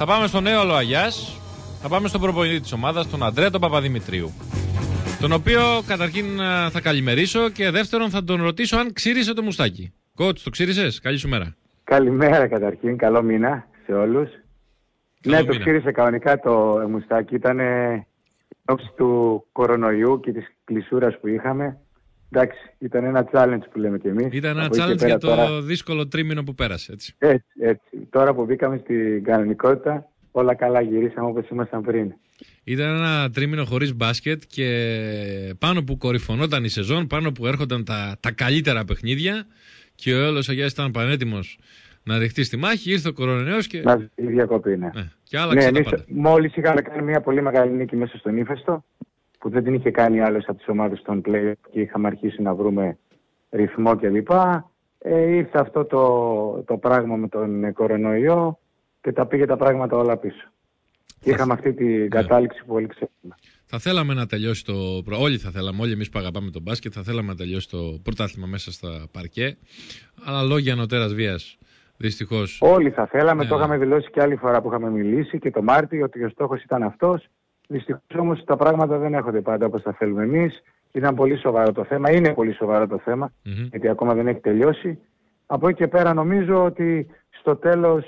Θα πάμε στον Έολο Αγιάς. Θα πάμε στον προπονητή της ομάδας, τον Αντρέα τον Παπαδημητρίου. Τον οποίο καταρχήν θα καλημερίσω και δεύτερον θα τον ρωτήσω αν ξύρισε το μουστάκι. Κότς, το ξύρισες? Καλή σου μέρα. Καλημέρα καταρχήν, καλό μήνα σε όλους. Καλό ναι, μήνα. Το ξύρισε κανονικά το μουστάκι. Ήταν όψη του κορονοϊού και της κλεισούρας που είχαμε. Εντάξει, ήταν ένα challenge που λέμε κι εμείς. Ήταν ένα challenge για το δύσκολο τρίμηνο που πέρασε, έτσι. Έτσι. Τώρα που μπήκαμε στην κανονικότητα, όλα καλά, γυρίσαμε όπως ήμασταν πριν. Ήταν ένα τρίμηνο χωρίς μπάσκετ και πάνω που κορυφωνόταν η σεζόν, πάνω που έρχονταν τα καλύτερα παιχνίδια και ο Έολος Αγιάς ήταν πανέτοιμος να δεχτεί στη μάχη, ήρθε ο κορονοϊός και... Η διακοπή, ναι. Και άλλαξε τα πάντα. Μόλις είχαμε κάνει μια πολύ μεγάλη νίκη μέσα στον Ύφεστο, που δεν την είχε κάνει άλλος από τις ομάδες των play και είχαμε αρχίσει να βρούμε ρυθμό κλπ. Ήρθε αυτό το πράγμα με τον κορονοϊό και τα πήγε τα πράγματα όλα πίσω. Και είχαμε αυτή την κατάληξη που όλοι ξέρουμε. Θα θέλαμε να τελειώσει όλοι θα θέλαμε, όλοι εμείς που αγαπάμε τον μπάσκετ, θα θέλαμε να τελειώσει το πρωτάθλημα μέσα στα παρκέ. Αλλά λόγια ανωτέρας βίας, δυστυχώς. Όλοι θα θέλαμε, το είχαμε δηλώσει και άλλη φορά που είχαμε μιλήσει και το Μάρτιο ότι ο στόχος ήταν αυτός. Δυστυχώς όμως τα πράγματα δεν έρχονται πάντα όπως τα θέλουμε εμείς. Ήταν πολύ σοβαρό το θέμα, είναι πολύ σοβαρό το θέμα, γιατί ακόμα δεν έχει τελειώσει. Από εκεί και πέρα νομίζω ότι στο τέλος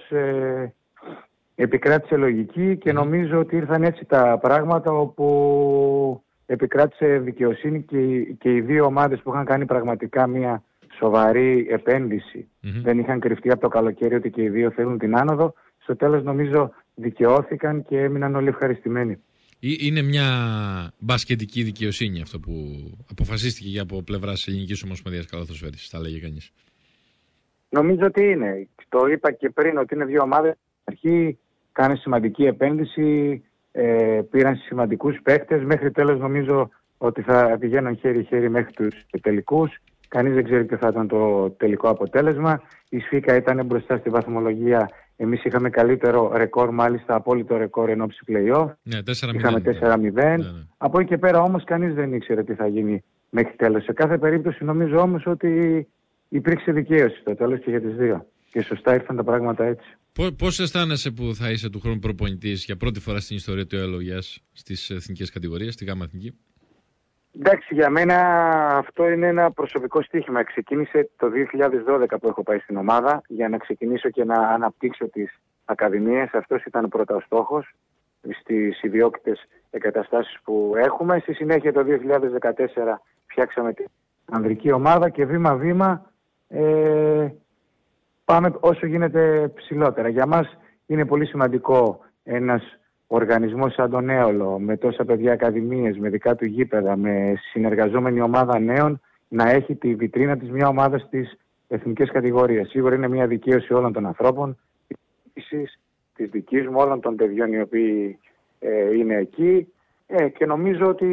επικράτησε λογική και νομίζω ότι ήρθαν έτσι τα πράγματα όπου επικράτησε δικαιοσύνη και οι δύο ομάδες που είχαν κάνει πραγματικά μια σοβαρή επένδυση. Δεν είχαν κρυφτεί από το καλοκαίρι ότι και οι δύο θέλουν την άνοδο. Στο τέλος νομίζω δικαιώθηκαν και έμειναν όλοι ευχαριστημένοι. Είναι μια μπασκετική δικαιοσύνη αυτό που αποφασίστηκε για από πλευράς Ελληνικής Ομοσπονδίας Καλαθοσφαίρισης, θα λέγει κανείς. Νομίζω ότι είναι. Το είπα και πριν ότι είναι δύο ομάδες. Αρχή κάνει σημαντική επένδυση, πήραν σημαντικούς παίκτες. Μέχρι τέλος νομίζω ότι θα πηγαίνουν χέρι-χέρι μέχρι τους τελικούς. Κανείς δεν ξέρει ποιο θα ήταν το τελικό αποτέλεσμα. Η Σφίκα ήταν μπροστά στη βαθμολογία. Εμείς είχαμε καλύτερο ρεκόρ, μάλιστα απόλυτο ρεκόρ εν ώψη play-off. Ναι, 4-0. Είχαμε 4-0. Ναι. Από εκεί και πέρα όμως κανείς δεν ήξερε τι θα γίνει μέχρι τέλος. Σε κάθε περίπτωση νομίζω όμως ότι υπήρξε δικαίωση στο τέλος και για τις δύο. Και σωστά ήρθαν τα πράγματα έτσι. Πώς αισθάνεσαι που θα είσαι του χρόνου προπονητής για πρώτη φορά στην ιστορία του Έολου Αγιάς στις εθνικές κατηγορίες, στη ΓΑΜΑ Εθνική? Εντάξει, για μένα αυτό είναι ένα προσωπικό στοίχημα. Ξεκίνησε το 2012 που έχω πάει στην ομάδα για να ξεκινήσω και να αναπτύξω τις ακαδημίες. Αυτός ήταν πρώτα ο στόχος στις ιδιόκτητες εγκαταστάσεις που έχουμε. Στη συνέχεια το 2014 φτιάξαμε την ανδρική ομάδα και βήμα-βήμα πάμε όσο γίνεται ψηλότερα. Για μας είναι πολύ σημαντικό ένας οργανισμός σαν τον Έολο, με τόσα παιδιά ακαδημίες, με δικά του γήπεδα, με συνεργαζόμενη ομάδα νέων, να έχει τη βιτρίνα της μια ομάδα στις εθνικές κατηγορίες. Σίγουρα είναι μια δικαίωση όλων των ανθρώπων, της δικής μου, όλων των παιδιών οι οποίοι είναι εκεί και νομίζω ότι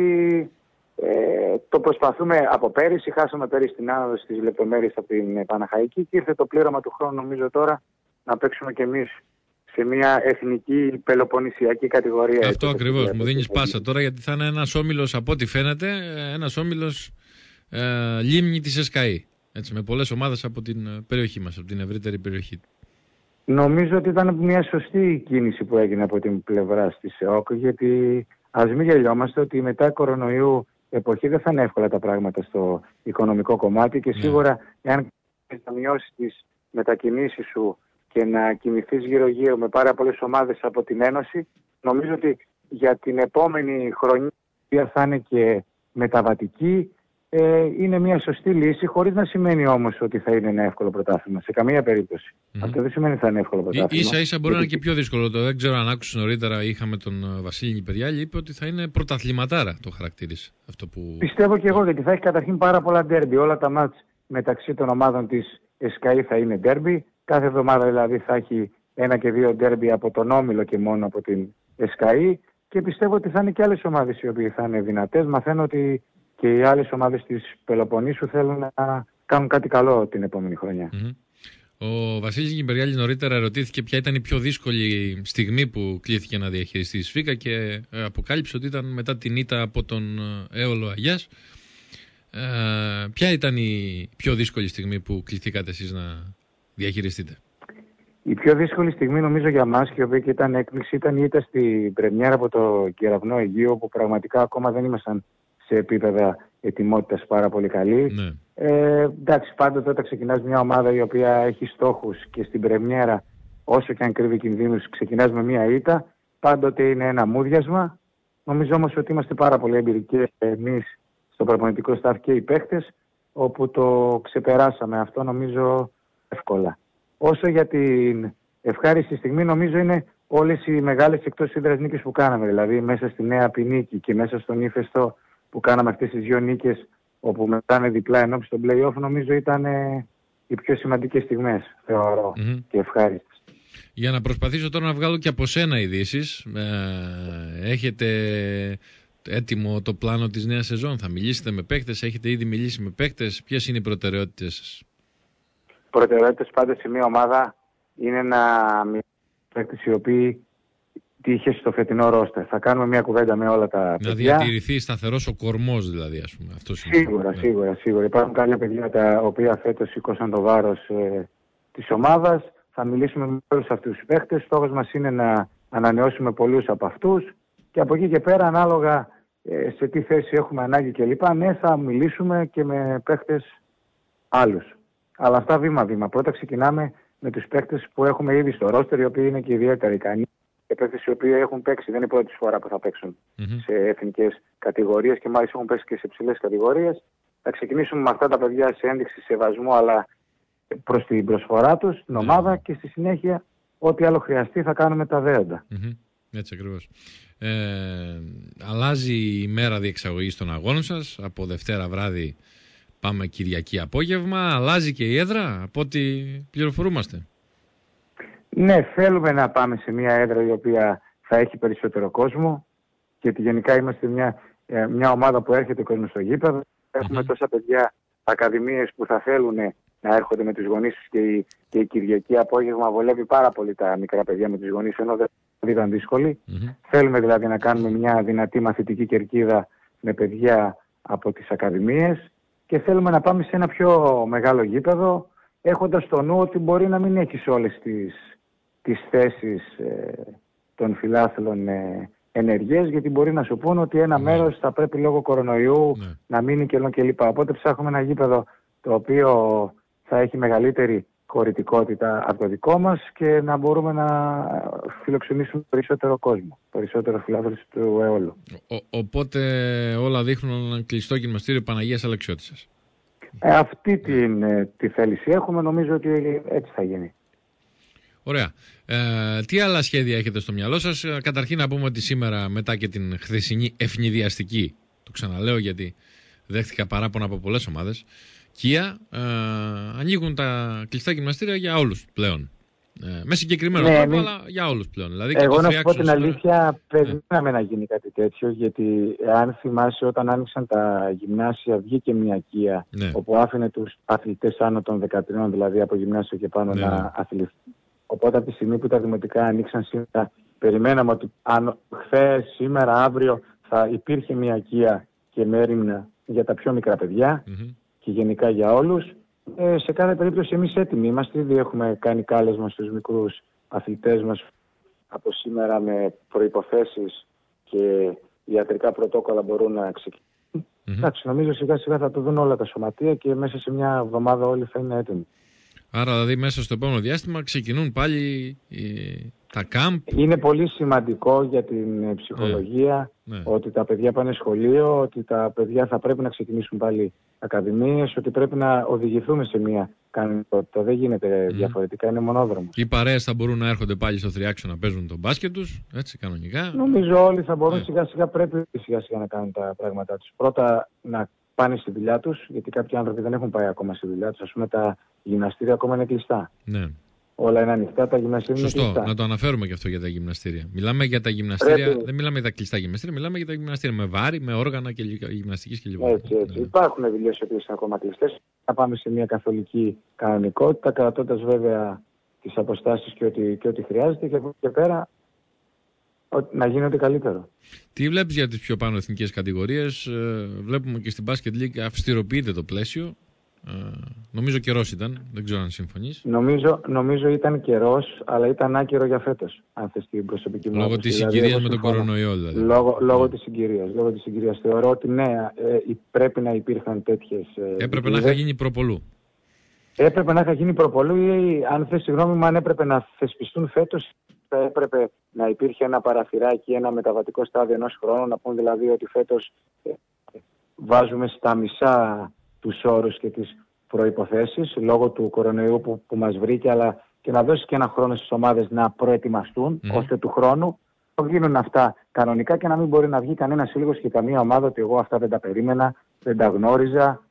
το προσπαθούμε από πέρυσι. Χάσαμε πέρυσι την άνοδο στις λεπτομέρειες από την Παναχαϊκή και ήρθε το πλήρωμα του χρόνου νομίζω τώρα να παίξουμε κι εμείς σε μια εθνική πελοποννησιακή κατηγορία. Αυτό ακριβώς. Μου δίνεις πάσα τώρα, γιατί θα είναι ένας όμιλος, από ό,τι φαίνεται, ένας όμιλος λίμνη της ΕΣΚΑΗ. Έτσι, με πολλές ομάδες από την περιοχή μας, από την ευρύτερη περιοχή. Νομίζω ότι ήταν μια σωστή κίνηση που έγινε από την πλευρά της ΕΟΚ, γιατί ας μην γελιόμαστε ότι μετά κορονοϊού εποχή δεν θα είναι εύκολα τα πράγματα στο οικονομικό κομμάτι και σίγουρα εάν θα μειώσεις τις μετακινήσεις σου και να κινηθείς γύρω-γύρω με πάρα πολλές ομάδες από την Ένωση, νομίζω ότι για την επόμενη χρονιά θα είναι και μεταβατική, είναι μια σωστή λύση, χωρίς να σημαίνει όμως ότι θα είναι ένα εύκολο πρωτάθλημα. Σε καμία περίπτωση. Αυτό δεν σημαίνει ότι θα είναι εύκολο πρωτάθλημα. Ίσα-ίσα μπορεί να είναι και πιο δύσκολο. Δεν ξέρω αν άκουσες νωρίτερα, είχαμε τον Βασίλη Νιπεριάλη, είπε ότι θα είναι πρωταθληματάρα, το χαρακτήρισε. Αυτό που... Πιστεύω και εγώ, γιατί θα έχει καταρχήν πάρα πολλά ντέρμπι. Όλα τα μάτς μεταξύ των ομάδων της ΕΣΚΑΗ θα είναι ντέρμπι. Κάθε εβδομάδα δηλαδή θα έχει 1 και 2 ντέρμπι από τον Όμιλο και μόνο από την ΕΣΚΑΗ και πιστεύω ότι θα είναι και άλλες ομάδες οι οποίες θα είναι δυνατές. Μαθαίνω ότι και οι άλλες ομάδες της Πελοποννήσου θέλουν να κάνουν κάτι καλό την επόμενη χρονιά. Ο Βασίλης Νιπεριάλης νωρίτερα ερωτήθηκε ποια ήταν η πιο δύσκολη στιγμή που κλήθηκε να διαχειριστεί η Σφίκα και αποκάλυψε ότι ήταν μετά την ήττα από τον Έολο Αγιάς. Ποια ήταν η πιο δύσκολη στιγμή που κληθήκατε εσείς να διαχειριστείτε? Η πιο δύσκολη στιγμή νομίζω για μας, και η οποία και ήταν έκπληξη, ήταν η ήττα στην πρεμιέρα από το Κεραυνό Αιγείο, που πραγματικά ακόμα δεν ήμασταν σε επίπεδα ετοιμότητας πάρα πολύ καλή. Ναι. Εντάξει, πάντοτε όταν ξεκινάς μια ομάδα η οποία έχει στόχους και στην πρεμιέρα, όσο και αν κρύβει κινδύνους, ξεκινάς με μια ήττα, πάντοτε είναι ένα μούδιασμα. Νομίζω όμως ότι είμαστε πάρα πολύ εμπειρικοί εμείς στο προπονητικό staff και οι παίχτες, όπου το ξεπεράσαμε αυτό νομίζω εύκολα. Όσο για την ευχάριστη στιγμή, νομίζω είναι όλες οι μεγάλες εκτός έδρας νίκες που κάναμε. Δηλαδή μέσα στη Νέα Πινίκη και μέσα στον Ύφεστο που κάναμε αυτές τις 2 νίκες, όπου μετράνε διπλά ενώπιση στον play-off, νομίζω ήταν οι πιο σημαντικές στιγμές, θεωρώ, και ευχάριστες. Για να προσπαθήσω τώρα να βγάλω και από σένα ειδήσεις. Έχετε έτοιμο το πλάνο της νέας σεζόν? Θα μιλήσετε με παίκτες? Έχετε ήδη μιλήσει με παίκτες? Ποιες είναι οι προτεραιότητες σας? Προτεραιότητες πάντα σε μια ομάδα είναι να μιλήσουμε με παίκτες οι οποίοι τύχε στο φετινό ρόστερ. Θα κάνουμε μια κουβέντα με όλα τα παιδιά. Να διατηρηθεί σταθερός ο κορμός δηλαδή, ας πούμε. Αυτό Σίγουρα. Υπάρχουν κάποια παιδιά τα οποία φέτος σήκωσαν το βάρος της ομάδας. Θα μιλήσουμε με όλους αυτούς τους παίχτες. Στόχος μας είναι να ανανεώσουμε πολλούς από αυτούς και από εκεί και πέρα, ανάλογα σε τι θέση έχουμε ανάγκη κλπ. Ναι, θα μιλήσουμε και με παίχτες άλλους. Αλλά αυτά βήμα-βήμα. Πρώτα ξεκινάμε με τους παίχτες που έχουμε ήδη στο ρόστερ, οι οποίοι είναι και ιδιαίτερα ικανοί. Και παίχτες οι οποίοι έχουν παίξει. Δεν είναι η πρώτη φορά που θα παίξουν σε εθνικές κατηγορίες και μάλιστα έχουν παίξει και σε ψηλές κατηγορίες. Θα ξεκινήσουμε με αυτά τα παιδιά σε ένδειξη σεβασμού, αλλά προς την προσφορά τους, την ομάδα, και στη συνέχεια ό,τι άλλο χρειαστεί θα κάνουμε τα δέοντα. Έτσι ακριβώς. Αλλάζει η μέρα διεξαγωγής των αγώνων σας. Από Δευτέρα βράδυ πάμε Κυριακή απόγευμα. Αλλάζει και η έδρα από ό,τι πληροφορούμαστε. Ναι, θέλουμε να πάμε σε μια έδρα η οποία θα έχει περισσότερο κόσμο, γιατί γενικά είμαστε μια ομάδα που έρχεται κόσμο στο γήπεδο. Έχουμε τόσα παιδιά ακαδημίες που θα θέλουν να έρχονται με τους γονείς τους, και η Κυριακή απόγευμα βολεύει πάρα πολύ τα μικρά παιδιά με τους γονείς, ενώ δεν ήταν δύσκολη. Θέλουμε δηλαδή να κάνουμε μια δυνατή μαθητική κερκίδα με παιδιά από τις ακαδημίες και θέλουμε να πάμε σε ένα πιο μεγάλο γήπεδο, έχοντας στο νου ότι μπορεί να μην έχεις όλες τις θέσεις των φιλάθλων ενεργές, γιατί μπορεί να σου πούνε ότι ένα μέρος θα πρέπει λόγω κορονοϊού να μείνει κλπ. Οπότε ψάχνουμε ένα γήπεδο το οποίο θα έχει μεγαλύτερη χωρητικότητα από το δικό μας και να μπορούμε να φιλοξενήσουμε περισσότερο κόσμο, περισσότερο φιλάθλους του αιώλου. Οπότε όλα δείχνουν ένα κλειστό γυμναστήριο Παναγίας Αλεξιώτισσας. Αυτή τη θέληση έχουμε, νομίζω ότι έτσι θα γίνει. Ωραία. Τι άλλα σχέδια έχετε στο μυαλό σας? Καταρχήν να πούμε ότι σήμερα, μετά και την χθεσινή ευνηδιαστική, το ξαναλέω γιατί δέχτηκα παράπονα από πολλές ομάδες, ανοίγουν τα κλειστά γυμναστήρια για όλους πλέον. Με συγκεκριμένο τρόπο, αλλά για όλους πλέον. Δηλαδή, εγώ να σου πω την αλήθεια, περιμέναμε να γίνει κάτι τέτοιο, γιατί αν θυμάσαι, όταν άνοιξαν τα γυμνάσια, βγήκε μια οικία όπου άφηνε τους αθλητές άνω των 13, δηλαδή από γυμνάσιο και πάνω, να αθληθούν. Οπότε από τη στιγμή που τα δημοτικά ανοίξαν σήμερα, περιμέναμε ότι αν χθες, σήμερα, αύριο θα υπήρχε μια οικία και μέριμνα για τα πιο μικρά παιδιά και γενικά για όλους. Σε κάθε περίπτωση εμείς έτοιμοι είμαστε, ήδη έχουμε κάνει κάλεσμα στους μικρούς αθλητές μας από σήμερα με προϋποθέσεις και ιατρικά πρωτόκολλα μπορούν να ξεκινήσουν. Εντάξει, νομίζω σιγά σιγά θα το δουν όλα τα σωματεία και μέσα σε μια εβδομάδα όλοι θα είναι έτοιμοι. Άρα δηλαδή μέσα στο επόμενο διάστημα ξεκινούν πάλι τα κάμπ. Είναι πολύ σημαντικό για την ψυχολογία ότι τα παιδιά πάνε σχολείο, ότι τα παιδιά θα πρέπει να ξεκινήσουν πάλι ακαδημίες, ότι πρέπει να οδηγηθούμε σε μια κανονικότητα. Δεν γίνεται διαφορετικά, είναι μονόδρομο. Οι παρέες θα μπορούν να έρχονται πάλι στο Θριάξιο να παίζουν τον μπάσκετ τους, έτσι κανονικά. Νομίζω όλοι θα μπορούν σιγά σιγά, πρέπει σιγά σιγά να κάνουν τα πράγματά τους. Πρώτα να πάνε στη δουλειά τους, γιατί κάποιοι άνθρωποι δεν έχουν πάει ακόμα στη δουλειά τους. Ας πούμε τα γυμναστήρια ακόμα είναι κλειστά. Ναι. Όλα είναι ανοιχτά, τα γυμναστήρια είναι κλειστά. Σωστό, να το αναφέρουμε και αυτό για τα γυμναστήρια. Μιλάμε για τα γυμναστήρια, δεν μιλάμε για τα κλειστά γυμναστήρια, μιλάμε για τα γυμναστήρια με βάρη, με όργανα και γυμναστικής κλπ. Έτσι. Υπάρχουν δουλειές οι οποίες είναι ακόμα κλειστές. Θα πάμε σε μια καθολική κανονικότητα, κρατώντας βέβαια τις αποστάσεις και ό,τι χρειάζεται, και από εκεί και πέρα να γίνει ό,τι καλύτερο. Τι βλέπεις για τις πιο πάνω εθνικές κατηγορίες? Βλέπουμε και στην Basket League αυστηροποιείται το πλαίσιο. Νομίζω καιρός ήταν, δεν ξέρω αν συμφωνείς. Νομίζω ήταν καιρός, αλλά ήταν άκυρο για φέτος, αν θες την προσωπική μου Λόγω της συγκυρίας με τον κορονοϊό, δηλαδή. Λόγω της συγκυρίας. Θεωρώ ότι ναι, πρέπει να υπήρχαν τέτοιες... Έπρεπε να είχα γίνει προπολού. Έπρεπε να είχα γίνει προπολού ή, αν θες συγγνώμη μου, αν έπρεπε να θεσπιστούν φέτος, θα έπρεπε να υπήρχε ένα παραθυράκι, ένα μεταβατικό στάδιο ενός χρόνου, να πούμε δηλαδή ότι φέτος βάζουμε στα μισά τους όρους και τις προϋποθέσεις λόγω του κορονοϊού που μας βρήκε, αλλά και να δώσει και ένα χρόνο στις ομάδες να προετοιμαστούν ώστε του χρόνου να γίνουν αυτά κανονικά και να μην μπορεί να βγει κανένα σύλλογος και καμία ομάδα ότι εγώ αυτά δεν τα περίμενα, δεν τα γνώριζα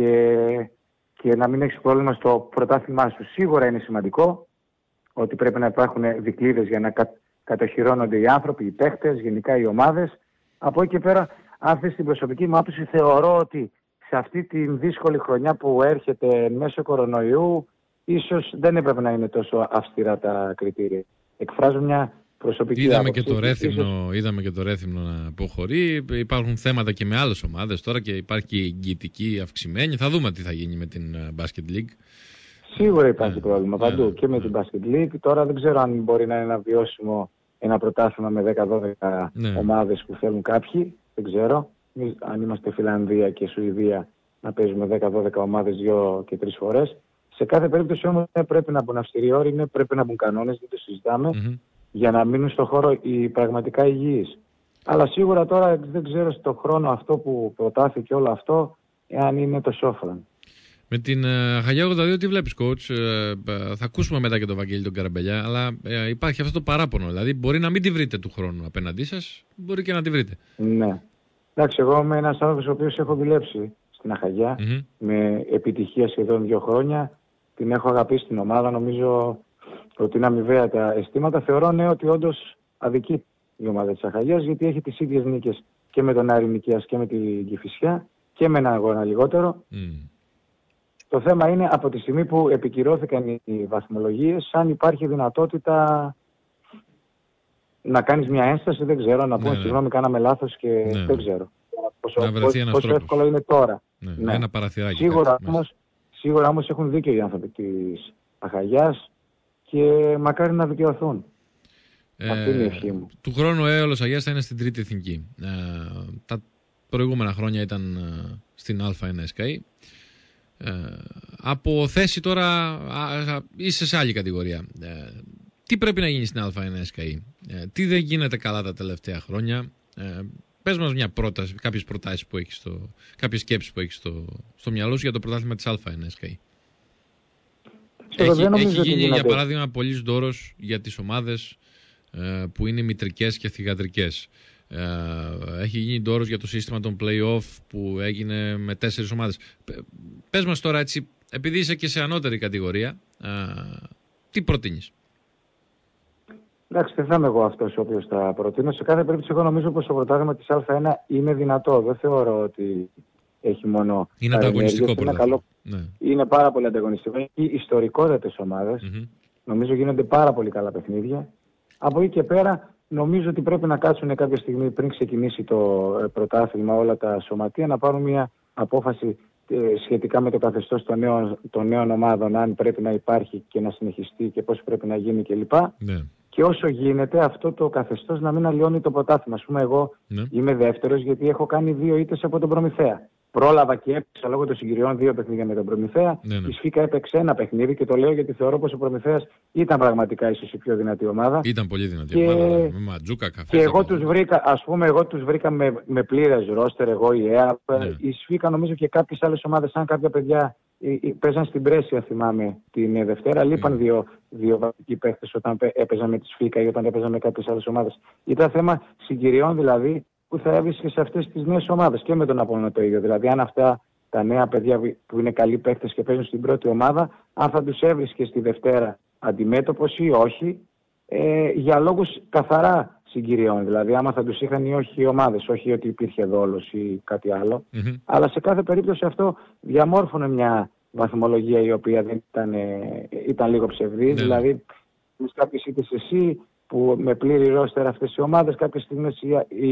και να μην έχεις πρόβλημα στο πρωτάθλημά σου. Σίγουρα είναι σημαντικό ότι πρέπει να υπάρχουν δικλείδες για να κατοχυρώνονται οι άνθρωποι, οι παίχτες, γενικά οι ομάδες. Από εκεί και πέρα, αν θες την προσωπική μου άποψη, θεωρώ ότι σε αυτή τη δύσκολη χρονιά που έρχεται μέσω κορονοϊού, ίσως δεν έπρεπε να είναι τόσο αυστηρά τα κριτήρια. Εκφράζω μια προσωπική άποψη. Είδαμε και το Ρέθυμνο να αποχωρεί. Υπάρχουν θέματα και με άλλες ομάδες τώρα και υπάρχει εγγυητική αυξημένη. Θα δούμε τι θα γίνει με την Basket League. Σίγουρα υπάρχει πρόβλημα παντού και με την Basket League. Τώρα δεν ξέρω αν μπορεί να είναι ένα βιώσιμο ένα πρωτάθλημα με 10-12 ομάδες που θέλουν κάποιοι. Δεν ξέρω. Αν είμαστε Φιλανδία και Σουηδία να παίζουμε 10-12 ομάδες 2 και 3 φορές. Σε κάθε περίπτωση όμως πρέπει να μπουν αυστηροί όροι, πρέπει να μπουν κανόνες, δεν το συζητάμε, για να μείνουν στον χώρο οι πραγματικά υγιείς. Αλλά σίγουρα τώρα δεν ξέρω στον χρόνο αυτό που προτάθηκε όλο αυτό, εάν είναι το σόφρον. Με την Χαγιά 82 τι βλέπεις, coach? Θα ακούσουμε μετά και τον Βαγγέλη τον Καραμπελιά, αλλά υπάρχει αυτό το παράπονο. Δηλαδή μπορεί να μην τη βρείτε του χρόνου απέναντί σας, μπορεί και να τη βρείτε. Ναι. Εντάξει, εγώ είμαι ένας άνθρωπος ο οποίος έχω δουλέψει στην Αχαγιά με επιτυχία σχεδόν 2 χρόνια. Την έχω αγαπήσει την ομάδα, νομίζω ότι είναι αμοιβαία τα αισθήματα. Θεωρώ ναι ότι όντως αδικεί η ομάδα της Αχαγιάς, γιατί έχει τις ίδιες νίκες και με τον Άρη Νικαίας και με την Κηφισιά και με ένα αγώνα λιγότερο. Το θέμα είναι από τη στιγμή που επικυρώθηκαν οι βαθμολογίες, αν υπάρχει δυνατότητα να κάνεις μια ένσταση, δεν ξέρω, να πούμε συγγνώμη, κάναμε λάθος και δεν ξέρω. Πόσο εύκολο είναι τώρα. Ένα παραθυράκι. Σίγουρα όμως έχουν δίκιο οι άνθρωποι της Αχαγιάς και μακάρι να δικαιωθούν. Αυτή είναι η ευχή μου. Του χρόνου Έολος Αγιάς θα είναι στην τρίτη εθνική. Τα προηγούμενα χρόνια ήταν στην Α1 από θέση τώρα είσαι σε άλλη κατηγορία. Τι πρέπει να γίνει στην Α1 τι δεν γίνεται καλά τα τελευταία χρόνια? Πες μας μια πρόταση, κάποιες προτάσεις που έχεις κάποιες σκέψεις που έχεις στο μυαλό σου για το πρωτάθλημα της Α1 Έχει γίνει για παράδειγμα πολύς δώρος για τις ομάδες που είναι μητρικές και θυγατρικές. Έχει γίνει δώρος για το σύστημα των play-off που έγινε με 4 ομάδες. Πες μας τώρα έτσι, επειδή είσαι και σε ανώτερη κατηγορία, τι προτείνεις? Εντάξει, δεν θα είμαι εγώ αυτός ο οποίος θα προτείνω. Σε κάθε περίπτωση εγώ νομίζω πως το πρωτάθλημα της Α1 είναι δυνατό. Δεν θεωρώ ότι έχει μόνο... Είναι ανταγωνιστικό πρωτάθλημα. Είναι πάρα πολύ ανταγωνιστικό. Έχει ιστορικότατες ομάδες. Νομίζω γίνονται πάρα πολύ καλά παιχνίδια. Από εκεί και πέρα νομίζω ότι πρέπει να κάτσουν κάποια στιγμή πριν ξεκινήσει το πρωτάθλημα όλα τα σωματεία να πάρουν μια απόφαση σχετικά με το καθεστώς των νέων ομάδων, αν πρέπει να υπάρχει και να συνεχιστεί και πώς πρέπει να γίνει κλπ. Και όσο γίνεται αυτό το καθεστώς να μην αλλοιώνει το πρωτάθλημα. Ας πούμε εγώ είμαι δεύτερος γιατί έχω κάνει 2 ήττες από τον Προμηθέα. Πρόλαβα και έπαιξα λόγω των συγκυριών 2 παιχνίδια με τον Προμηθέα. Η Σφίκα έπαιξε 1 παιχνίδι και το λέω γιατί θεωρώ πως ο Προμηθέας ήταν πραγματικά ίσως η πιο δυνατή ομάδα. Ήταν πολύ δυνατή ομάδα. Με Ματζούκα, Καφέ. Και εγώ τους βρήκα, ας πούμε, με πλήρες ρόστερ, εγώ η ΕΑΠ. Η Σφίκα νομίζω και κάποιες άλλες ομάδες, σαν κάποια παιδιά παίζαν στην Πρέσια, θυμάμαι, την Δευτέρα. Λείπαν 2 βασικοί παίχτες όταν έπαιζαν με τη Σφίκα ή όταν έπαιζαν με κάποιες άλλες ομάδες. Ήταν θέμα συγκυριών δηλαδή που θα έβρισκε σε αυτές τις νέες ομάδες και με τον Απόλλωνα το ίδιο. Δηλαδή, αν αυτά τα νέα παιδιά που είναι καλοί παίχτες και παίζουν στην πρώτη ομάδα, αν θα τους έβρισκε στη Δευτέρα αντιμέτωπος ή όχι, για λόγους καθαρά συγκυριών. Δηλαδή, άμα θα τους είχαν ή όχι οι ομάδες, όχι ότι υπήρχε δόλος ή κάτι άλλο. Αλλά σε κάθε περίπτωση αυτό διαμόρφωνε μια βαθμολογία η οποία δεν ήταν λίγο ψευδής. Δηλαδή, κάποιες ήττες εσύ που με πλήρη ρόστερ αυτές οι ομάδες, κάποιες στιγμές οι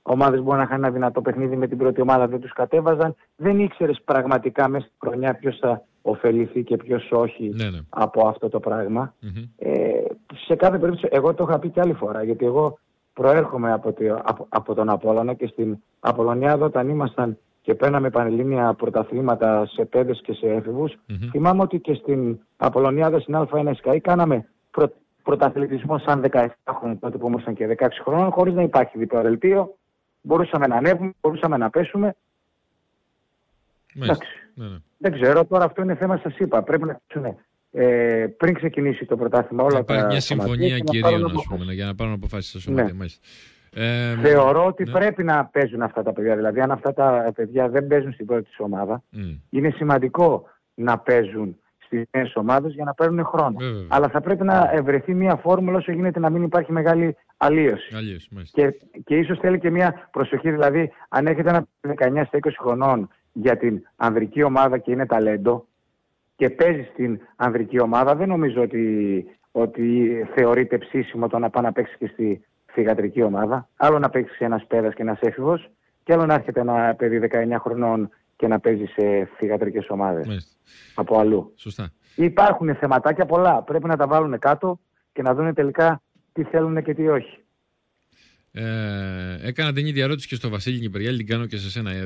ομάδες μπορεί να είχαν ένα δυνατό παιχνίδι με την πρώτη ομάδα, δεν τους κατέβαζαν. Δεν ήξερες πραγματικά μέσα στη χρονιά ποιος θα ωφεληθεί και ποιος όχι από αυτό το πράγμα. Σε κάθε περίπτωση, εγώ το είχα πει και άλλη φορά, γιατί εγώ προέρχομαι από τον Απόλλωνα και στην Απολλωνιάδα όταν ήμασταν και παίρναμε πανελλήνια πρωταθλήματα σε παιδες και σε έφηβους. Θυμάμαι ότι και στην Απολλωνιάδα στην Α1 ΣΚΑΗ κάναμε πρωταθλητισμό σαν 17 χρόνων, τότε που ήμασταν και 16 χρόνων, χωρίς να υπάρχει διπλοδελτίο. Μπορούσαμε να ανέβουμε, μπορούσαμε να πέσουμε. Εντάξει. Δεν ξέρω, τώρα αυτό είναι θέμα, σας είπα. Πρέπει να ξέρουν πριν ξεκινήσει το πρωτάθλημα όλα τα. Υπάρχει μια συμφωνία κυρίων, για να πάρουν αποφάσεις στα σωματεία. Θεωρώ ότι πρέπει να παίζουν αυτά τα παιδιά. Δηλαδή, αν αυτά τα παιδιά δεν παίζουν στην πρώτη της ομάδα, είναι σημαντικό να παίζουν στις νέες ομάδες για να παίρνουν χρόνο. Αλλά θα πρέπει να βρεθεί μια φόρμουλα όσο γίνεται να μην υπάρχει μεγάλη αλλίωση. Και ίσως θέλει και μια προσοχή. Δηλαδή, αν έχετε ένα 19 στα 20 χρονών για την ανδρική ομάδα και είναι ταλέντο και παίζει στην ανδρική ομάδα, δεν νομίζω ότι θεωρείται ψήσιμο το να πάει να παίξει και στη θυγατρική ομάδα. Άλλο να παίξει ένας παιδας και ένας έφηβος, και άλλο να έρχεται ένα παιδί 19 χρονών και να παίζει σε θυγατρικές ομάδες από αλλού. Σωστά. Υπάρχουν θεματάκια πολλά. Πρέπει να τα βάλουν κάτω και να δουν τελικά τι θέλουν και τι όχι. Έκανα την ίδια ερώτηση και στο Βασίλη Κυπριέλη, την κάνω και σε σένα.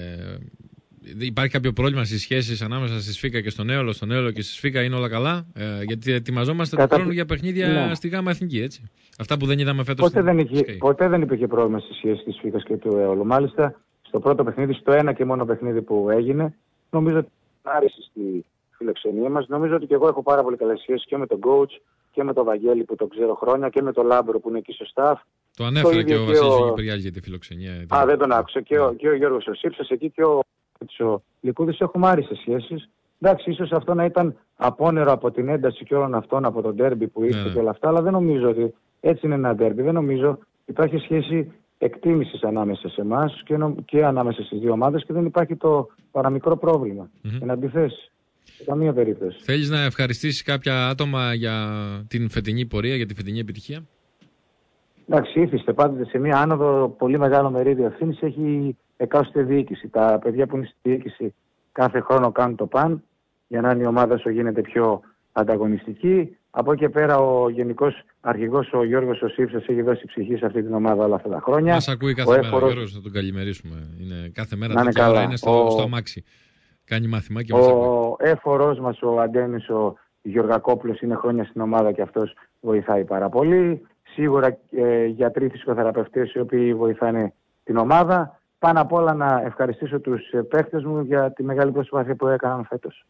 Υπάρχει κάποιο πρόβλημα στις σχέσεις ανάμεσα στη Σφίκα και στον Έολο? Στον Έολο και στη Σφίκα είναι όλα καλά? Γιατί ετοιμαζόμαστε τον χρόνο για παιχνίδια στη ΓΑΜΑ Εθνική, έτσι. Αυτά που δεν είδαμε φέτος. Ποτέ δεν υπήρχε πρόβλημα στις σχέσεις της Σφίκας και του Έολου. Μάλιστα, στο πρώτο παιχνίδι, στο ένα και μόνο παιχνίδι που έγινε, νομίζω ότι άρεσε στη φιλοξενία μας. Νομίζω ότι και εγώ έχω πάρα πολύ καλές σχέσεις και με τον coach και με τον Βαγγέλη που τον ξέρω χρόνια και με τον Λάμπρο που είναι εκεί στο staff. Το ανέφερε και ο Βασίλης Κυπριάλης για τη φιλοξενία. Δεν τον άκουσα. Και ο Γιώργος ο Σύψας εκεί και ο Λικούδης έχουμε άριστες σχέσεις. Εντάξει, ίσως αυτό να ήταν απόνερο από την ένταση και όλων αυτών, από τον ντέρμπι που ήρθε και όλα αυτά, αλλά δεν νομίζω ότι έτσι είναι ένα ντέρμπι. Δεν νομίζω. Υπάρχει σχέση εκτίμησης ανάμεσα σε εμάς και ανάμεσα στις δύο ομάδες και δεν υπάρχει το παραμικρό πρόβλημα. Εν αντιθέσει, σε καμία περίπτωση. Θέλεις να ευχαριστήσεις κάποια άτομα για την φετινή πορεία, για τη φετινή επιτυχία? Εντάξει, ήθιστε πάντοτε σε μια άνοδο πολύ μεγάλο μερίδιο ευθύνης έχει εκάστοτε διοίκηση. Τα παιδιά που είναι στη διοίκηση κάθε χρόνο κάνουν το παν για να είναι η ομάδα όσο γίνεται πιο ανταγωνιστική. Από εκεί πέρα ο γενικός αρχηγός ο Γιώργος ο Σύψας έχει δώσει ψυχή σε αυτή την ομάδα όλα αυτά τα χρόνια. Μας ακούει κάθε μέρα, Γιώργος, θα τον καλημερίσουμε. Είναι κάθε μέρα τέτοια ώρα, είναι στο αμάξι. Κάνει μάθημα και μας ακούει. Ο έφορος μας ο Αντένης ο Γεωργακόπουλος είναι χρόνια στην ομάδα και αυτός βοηθάει πάρα πολύ. Σίγουρα γιατροί φυσικοθεραπευτές οι οποίοι βοηθάνε την ομάδα. Πάνω απ' όλα να ευχαριστήσω τους παίχτες μου για τη μεγάλη προσπάθεια που έκαναν φέτος.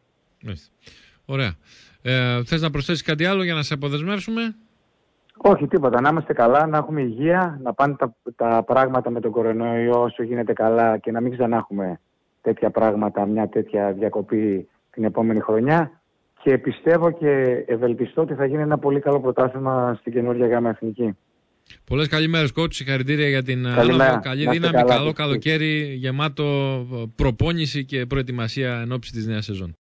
Ωραία. Θες να προσθέσεις κάτι άλλο για να σε αποδεσμεύσουμε? Όχι, τίποτα. Να είμαστε καλά, να έχουμε υγεία, να πάνε τα πράγματα με τον κορονοϊό όσο γίνεται καλά και να μην ξανά έχουμε τέτοια πράγματα, μια τέτοια διακοπή την επόμενη χρονιά. Και πιστεύω και ευελπιστώ ότι θα γίνει ένα πολύ καλό πρωτάθλημα στην καινούργια ΓΑΜΑ Εθνική. Πολλές καλημέρες, coach. Συγχαρητήρια για την άνοδο. Καλή δύναμη, καλό καλοκαίρι, γεμάτο προπόνηση και προετοιμασία εν ώψη της νέας σεζόν.